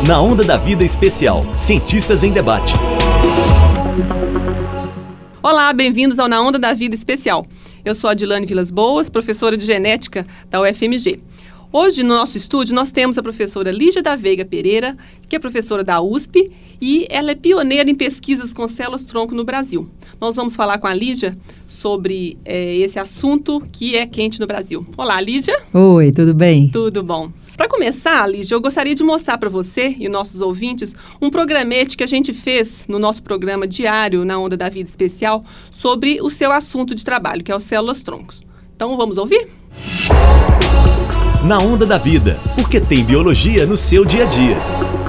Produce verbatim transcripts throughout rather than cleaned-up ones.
Na Onda da Vida Especial, Cientistas em Debate. Olá, bem-vindos ao Na Onda da Vida Especial. Eu sou a Adilane Vilas Boas, professora de Genética da U F M G. Hoje, no nosso estúdio, nós temos a professora Lígia da Veiga Pereira, que é professora da U S P, e ela é pioneira em pesquisas com células-tronco no Brasil. Nós vamos falar com a Lígia sobre é, esse assunto que é quente no Brasil. Olá, Lígia. Oi, tudo bem? Tudo bom. Para começar, Lígia, eu gostaria de mostrar para você e nossos ouvintes um programete que a gente fez no nosso programa diário na Onda da Vida Especial sobre o seu assunto de trabalho, que é os células-troncos. Então, vamos ouvir? Na Onda da Vida, porque tem biologia no seu dia a dia.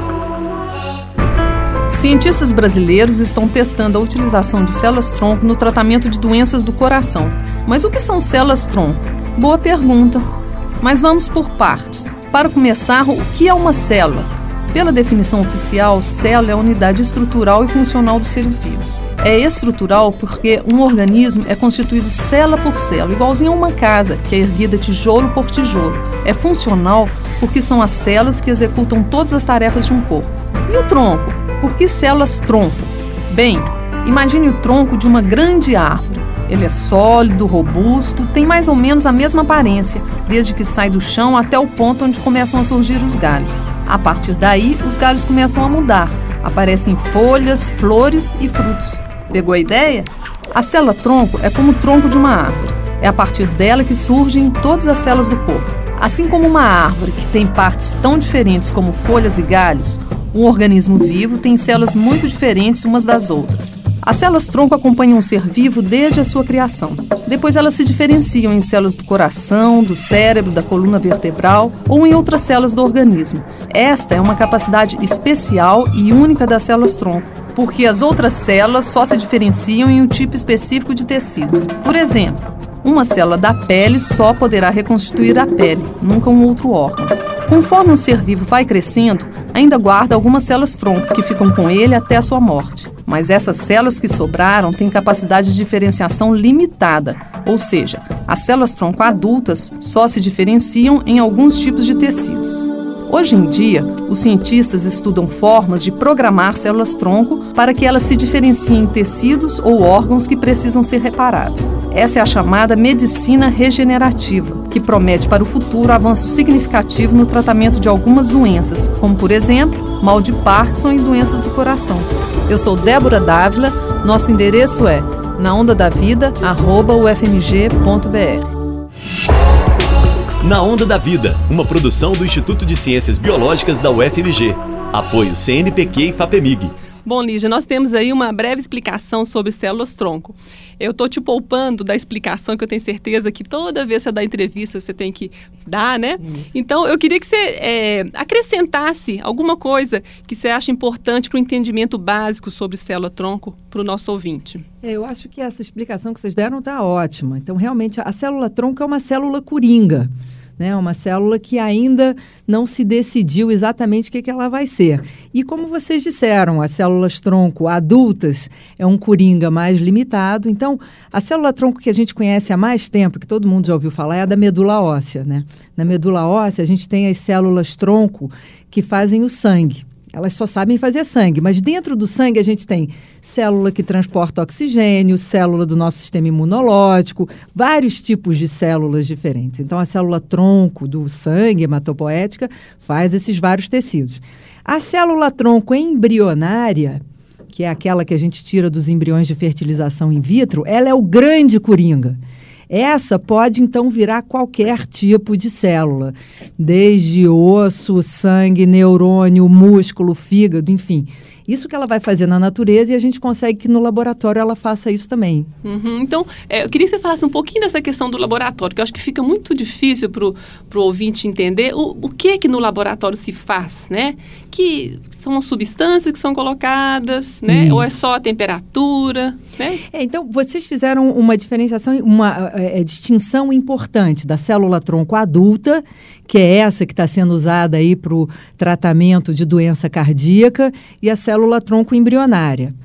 Cientistas brasileiros estão testando a utilização de células-tronco no tratamento de doenças do coração. Mas o que são células-tronco? Boa pergunta. Mas vamos por partes. Para começar, o que é uma célula? Pela definição oficial, célula é a unidade estrutural e funcional dos seres vivos. É estrutural porque um organismo é constituído célula por célula, igualzinho a uma casa, que é erguida tijolo por tijolo. É funcional porque são as células que executam todas as tarefas de um corpo. E o tronco? Por que células-tronco? Bem, imagine o tronco de uma grande árvore. Ele é sólido, robusto, tem mais ou menos a mesma aparência, desde que sai do chão até o ponto onde começam a surgir os galhos. A partir daí, os galhos começam a mudar. Aparecem folhas, flores e frutos. Pegou a ideia? A célula-tronco é como o tronco de uma árvore. É a partir dela que surgem todas as células do corpo. Assim como uma árvore que tem partes tão diferentes como folhas e galhos, um organismo vivo tem células muito diferentes umas das outras. As células-tronco acompanham o ser vivo desde a sua criação. Depois elas se diferenciam em células do coração, do cérebro, da coluna vertebral ou em outras células do organismo. Esta é uma capacidade especial e única das células-tronco, porque as outras células só se diferenciam em um tipo específico de tecido. Por exemplo, uma célula da pele só poderá reconstituir a pele, nunca um outro órgão. Conforme um ser vivo vai crescendo, ainda guarda algumas células-tronco que ficam com ele até a sua morte. Mas essas células que sobraram têm capacidade de diferenciação limitada, ou seja, as células-tronco adultas só se diferenciam em alguns tipos de tecidos. Hoje em dia, os cientistas estudam formas de programar células-tronco para que elas se diferenciem em tecidos ou órgãos que precisam ser reparados. Essa é a chamada medicina regenerativa, que promete para o futuro avanço significativo no tratamento de algumas doenças, como, por exemplo, mal de Parkinson e doenças do coração. Eu sou Débora Dávila, nosso endereço é naondadavida arroba u f m g ponto b r. Na Onda da Vida, uma produção do Instituto de Ciências Biológicas da U F M G. Apoio C N P Q e FAPEMIG. Bom, Lígia, nós temos aí uma breve explicação sobre células-tronco. Eu estou te poupando da explicação que eu tenho certeza que toda vez que você dá entrevista você tem que dar, né? Isso. Então, eu queria que você é, acrescentasse alguma coisa que você acha importante para o entendimento básico sobre célula-tronco para o nosso ouvinte. É, eu acho que essa explicação que vocês deram está ótima. Então, realmente, a célula-tronco é uma célula coringa. Né, uma célula que ainda não se decidiu exatamente o que, que ela vai ser. E como vocês disseram, as células-tronco adultas é um coringa mais limitado. Então, a célula-tronco que a gente conhece há mais tempo, que todo mundo já ouviu falar, é a da medula óssea. Né? Na medula óssea, a gente tem as células-tronco que fazem o sangue. Elas só sabem fazer sangue, mas dentro do sangue a gente tem célula que transporta oxigênio, célula do nosso sistema imunológico, vários tipos de células diferentes. Então, a célula-tronco do sangue, hematopoética, faz esses vários tecidos. A célula-tronco embrionária, que é aquela que a gente tira dos embriões de fertilização in vitro, ela é o grande coringa. Essa pode, então, virar qualquer tipo de célula, desde osso, sangue, neurônio, músculo, fígado, enfim. Isso que ela vai fazer na natureza e a gente consegue que no laboratório ela faça isso também. Uhum. Então, é, eu queria que você falasse um pouquinho dessa questão do laboratório, que eu acho que fica muito difícil para o ouvinte entender o, o que que no laboratório se faz, né? Que são as substâncias que são colocadas, né? Isso. Ou é só a temperatura, né? É, então, vocês fizeram uma diferenciação, uma é, distinção importante da célula-tronco adulta, que é essa que está sendo usada aí para o tratamento de doença cardíaca, e a célula-tronco embrionária.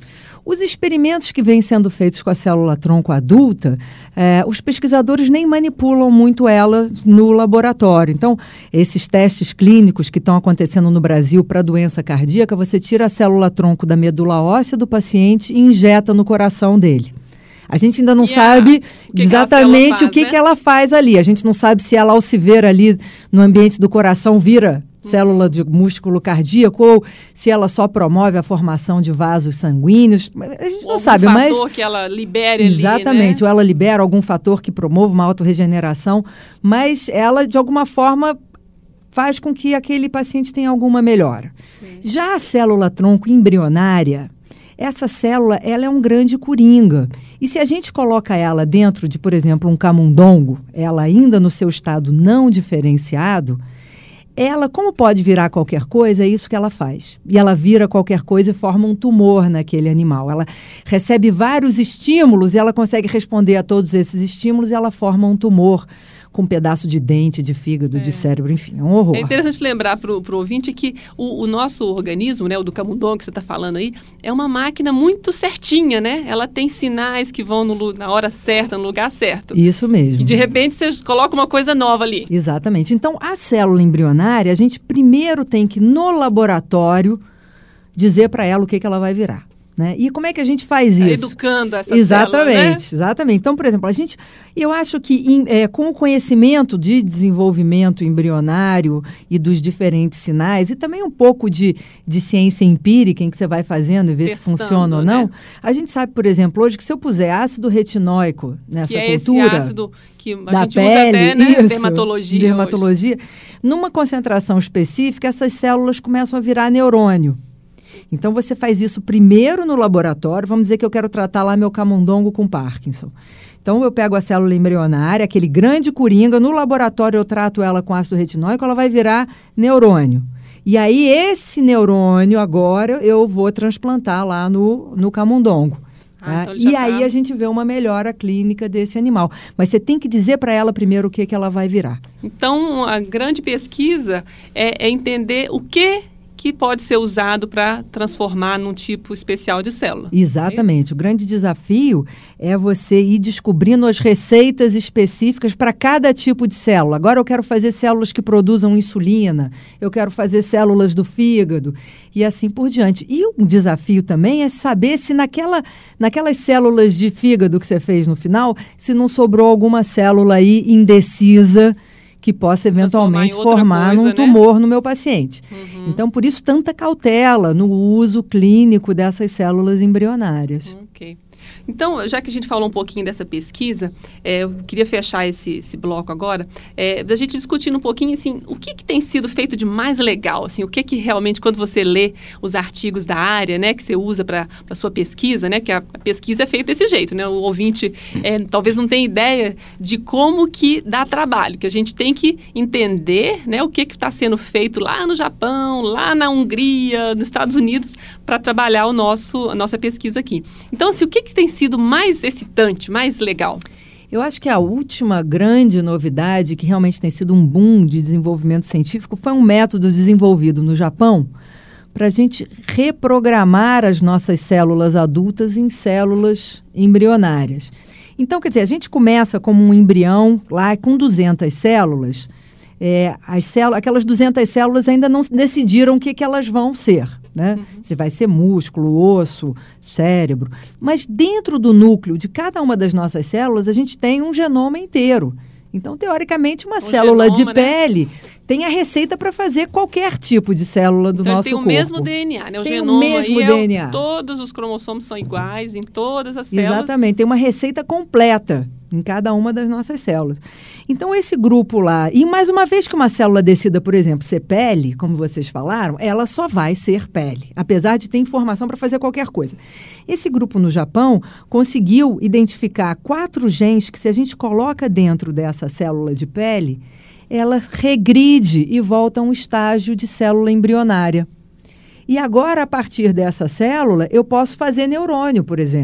Os experimentos que vêm sendo feitos com a célula-tronco adulta, eh, os pesquisadores nem manipulam muito ela no laboratório. Então, esses testes clínicos que estão acontecendo no Brasil para doença cardíaca, você tira a célula-tronco da medula óssea do paciente e injeta no coração dele. A gente ainda não yeah. sabe o que exatamente que faz, o que, né? que ela faz ali. A gente não sabe se ela, ao se ver ali no ambiente do coração, vira célula de músculo cardíaco, ou se ela só promove a formação de vasos sanguíneos. A gente não sabe, mas... Algum fator que ela libere ali, exatamente, né? ou ela libera algum fator que promova uma autorregeneração, mas ela, de alguma forma, faz com que aquele paciente tenha alguma melhora. Sim. Já a célula-tronco embrionária, essa célula, ela é um grande coringa. E se a gente coloca ela dentro de, por exemplo, um camundongo, ela ainda no seu estado não diferenciado, ela, como pode virar qualquer coisa, é isso que ela faz. E ela vira qualquer coisa e forma um tumor naquele animal. Ela recebe vários estímulos e ela consegue responder a todos esses estímulos e ela forma um tumor com um pedaço de dente, de fígado, é. de cérebro, enfim, é um horror. É interessante lembrar para o ouvinte que o, o nosso organismo, né, o do camundongo que você está falando aí, é uma máquina muito certinha, né? Ela tem sinais que vão no, na hora certa, no lugar certo. Isso mesmo. E de repente você coloca uma coisa nova ali. Exatamente. Então, a célula embrionária, a gente primeiro tem que, no laboratório, dizer para ela o que, que ela vai virar. Né? E como é que a gente faz tá isso? Educando essa exatamente, célula, né? Exatamente. Então, por exemplo, a gente, eu acho que in, é, com o conhecimento de desenvolvimento embrionário e dos diferentes sinais, e também um pouco de, de ciência empírica em que você vai fazendo e ver Testando, se funciona ou não, né? A gente sabe, por exemplo, hoje que se eu puser ácido retinóico nessa que é cultura... Esse ácido que a da gente pele, usa até, né? Isso, dermatologia. Dermatologia. Hoje. Numa concentração específica, essas células começam a virar neurônio. Então, você faz isso primeiro no laboratório. Vamos dizer que eu quero tratar lá meu camundongo com Parkinson. Então, eu pego a célula embrionária, aquele grande coringa. No laboratório, eu trato ela com ácido retinóico, ela vai virar neurônio. E aí, esse neurônio, agora, eu vou transplantar lá no, no camundongo. Ah, tá? então E aí, tá... a gente vê uma melhora clínica desse animal. Mas você tem que dizer para ela primeiro o que, que ela vai virar. Então, a grande pesquisa é, é entender o que... que pode ser usado para transformar num tipo especial de célula. Exatamente. É o grande desafio é você ir descobrindo as receitas específicas para cada tipo de célula. Agora eu quero fazer células que produzam insulina, eu quero fazer células do fígado e assim por diante. E um desafio também é saber se naquela, naquelas células de fígado que você fez no final, se não sobrou alguma célula aí indecisa que possa eventualmente formar coisa, num tumor, né? No meu paciente. Uhum. Então, por isso, tanta cautela no uso clínico dessas células embrionárias. Ok. Então, já que a gente falou um pouquinho dessa pesquisa, é, eu queria fechar esse, esse bloco agora, é, da gente discutindo um pouquinho, assim, o que, que tem sido feito de mais legal, assim, o que que realmente, quando você lê os artigos da área, né, que você usa para a sua pesquisa, né, que a, a pesquisa é feita desse jeito, né, o ouvinte é, talvez não tenha ideia de como que dá trabalho, que a gente tem que entender, né, o que que está sendo feito lá no Japão, lá na Hungria, nos Estados Unidos, para trabalhar o nosso, a nossa pesquisa aqui. Então, assim, o que que tem sido mais excitante, mais legal? Eu acho que a última grande novidade, que realmente tem sido um boom de desenvolvimento científico, foi um método desenvolvido no Japão para a gente reprogramar as nossas células adultas em células embrionárias. Então, quer dizer, a gente começa como um embrião lá com duzentas células. É, as células, aquelas duzentas células ainda não decidiram o que, que elas vão ser, né? Uhum. Se vai ser músculo, osso, cérebro. Mas dentro do núcleo de cada uma das nossas células, a gente tem um genoma inteiro. Então, teoricamente, uma um célula genoma, de pele, né? Tem a receita para fazer qualquer tipo de célula do então, nosso corpo. Tem o mesmo D N A, né? O tem genoma o mesmo aí D N A. É o, todos os cromossomos são iguais em todas as células. Exatamente, tem uma receita completa em cada uma das nossas células. Então, esse grupo lá... E, mais uma vez que uma célula decida, por exemplo, ser pele, como vocês falaram, ela só vai ser pele, apesar de ter informação para fazer qualquer coisa. Esse grupo no Japão conseguiu identificar quatro genes que, se a gente coloca dentro dessa célula de pele, ela regride e volta a um estágio de célula embrionária. E agora, a partir dessa célula, eu posso fazer neurônio, por exemplo.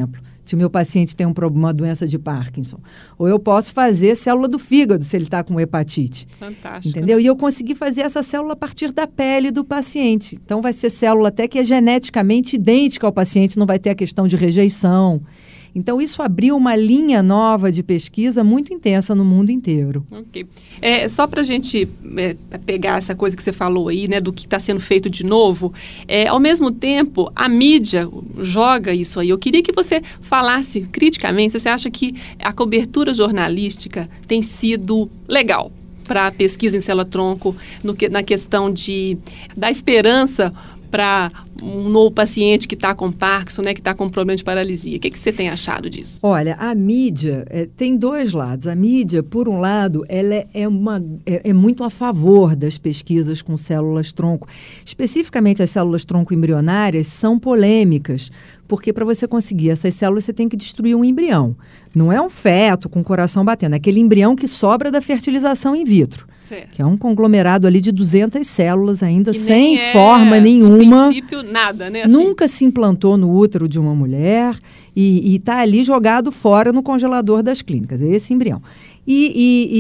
se o meu paciente tem um problema, uma doença de Parkinson. Ou eu posso fazer célula do fígado, se ele está com hepatite. Fantástico. Entendeu? E eu consegui fazer essa célula a partir da pele do paciente. Então, vai ser célula até que é geneticamente idêntica ao paciente, não vai ter a questão de rejeição. Então, isso abriu uma linha nova de pesquisa muito intensa no mundo inteiro. Ok. É, só para a gente é, pegar essa coisa que você falou aí, né, do que está sendo feito de novo, é, ao mesmo tempo, a mídia joga isso aí. Eu queria que você falasse criticamente se você acha que a cobertura jornalística tem sido legal para a pesquisa em célula-tronco, no que, na questão de dar esperança para um novo paciente que está com Parkinson, né, que está com problema de paralisia. O que, que você tem achado disso? Olha, a mídia é, tem dois lados. A mídia, por um lado, ela é, é, uma, é, é muito a favor das pesquisas com células-tronco. Especificamente, as células-tronco embrionárias são polêmicas, porque para você conseguir essas células, você tem que destruir um embrião. Não é um feto com o coração batendo, é aquele embrião que sobra da fertilização in vitro. Certo. Que é um conglomerado ali de duzentas células ainda, que sem é, forma nenhuma. No princípio, nada, né? Assim. Nunca se implantou no útero de uma mulher e está ali jogado fora no congelador das clínicas, é esse embrião. E, e,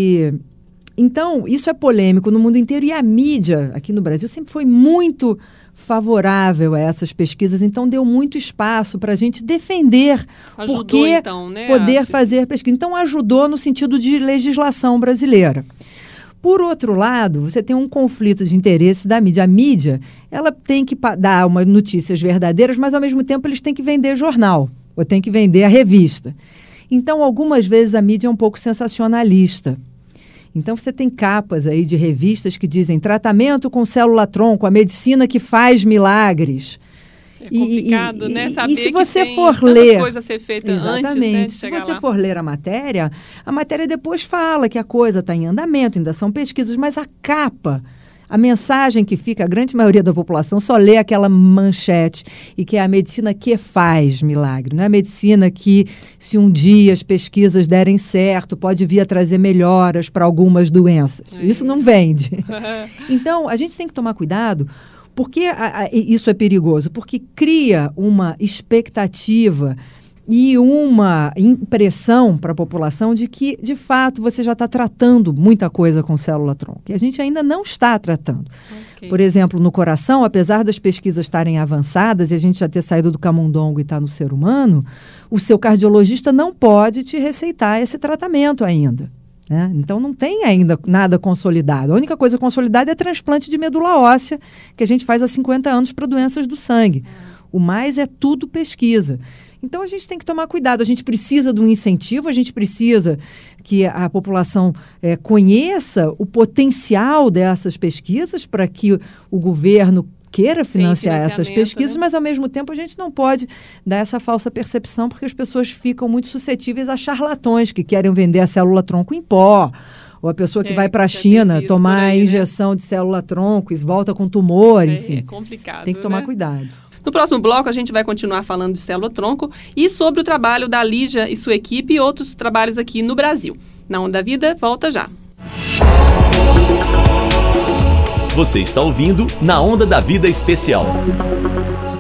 e então, isso é polêmico no mundo inteiro e a mídia aqui no Brasil sempre foi muito favorável a essas pesquisas, então deu muito espaço para a gente defender ajudou, porque então, né, poder a... fazer pesquisa. Então, ajudou no sentido de legislação brasileira. Por outro lado, você tem um conflito de interesse da mídia. A mídia, ela tem que dar umas notícias verdadeiras, mas, ao mesmo tempo, eles têm que vender jornal, ou tem que vender a revista. Então, algumas vezes, a mídia é um pouco sensacionalista. Então, você tem capas aí de revistas que dizem tratamento com célula-tronco, a medicina que faz milagres. É complicado, e, e, né? Saber e se você que for tem ler, coisa a ser feita exatamente, antes, né, de se chegar você lá. for ler a matéria, a matéria depois fala que a coisa está em andamento, ainda são pesquisas, mas a capa, a mensagem que fica, a grande maioria da população só lê aquela manchete, e que é a medicina que faz milagre, não é a medicina que, se um dia as pesquisas derem certo, pode vir a trazer melhoras para algumas doenças. É. Isso não vende. Então, a gente tem que tomar cuidado. Por que a, a, isso é perigoso? Porque cria uma expectativa e uma impressão para a população de que, de fato, você já está tratando muita coisa com célula-tronco. E a gente ainda não está tratando. Okay. Por exemplo, no coração, apesar das pesquisas estarem avançadas e a gente já ter saído do camundongo e estar no ser humano, o seu cardiologista não pode te receitar esse tratamento ainda. Né? Então, não tem ainda nada consolidado. A única coisa consolidada é transplante de medula óssea, que a gente faz há cinquenta anos para doenças do sangue. O mais é tudo pesquisa. Então, a gente tem que tomar cuidado. A gente precisa de um incentivo, a gente precisa que a população é, conheça o potencial dessas pesquisas para que o, o governo queira financiar essas pesquisas, né? Mas, ao mesmo tempo, a gente não pode dar essa falsa percepção, porque as pessoas ficam muito suscetíveis a charlatões que querem vender a célula-tronco em pó, ou a pessoa que é, vai para a China tomar aí, a injeção, né, de célula-tronco e volta com tumor, é, enfim. É complicado, tem que tomar, né, cuidado. No próximo bloco, a gente vai continuar falando de célula-tronco e sobre o trabalho da Lígia e sua equipe e outros trabalhos aqui no Brasil. Na Onda da Vida, volta já. Você está ouvindo Na Onda da Vida Especial.